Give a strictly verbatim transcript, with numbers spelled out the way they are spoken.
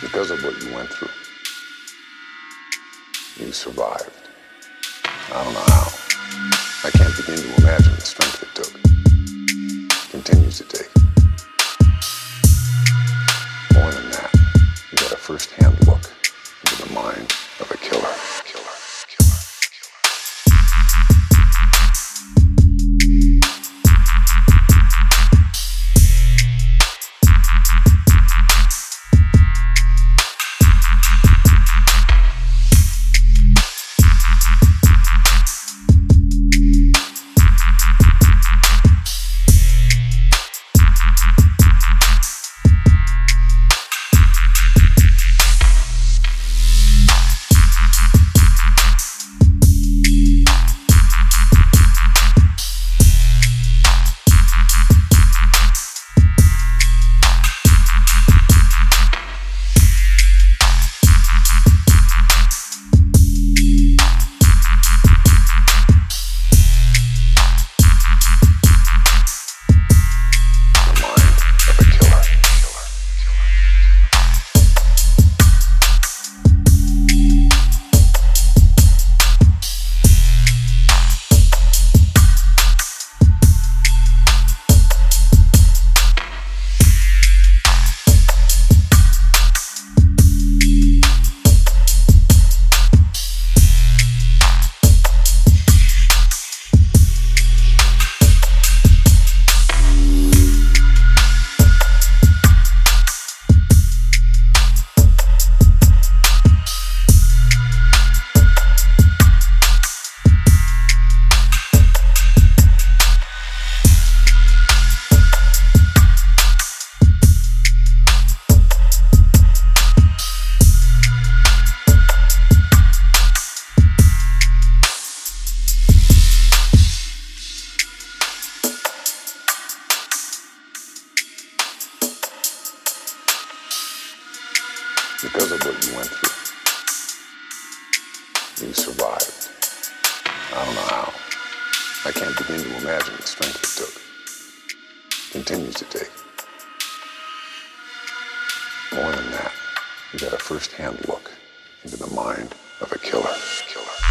Because of what you went through, you survived. I don't know how. I can't begin to imagine the strength it took. Continues to take. More than that, you got a first-hand look into the mind of a killer. Killer. Because of what you went through, you survived. I don't know how. I can't begin to imagine the strength it took. Continues to take. More than that, you got a first-hand look into the mind of a killer. Killer.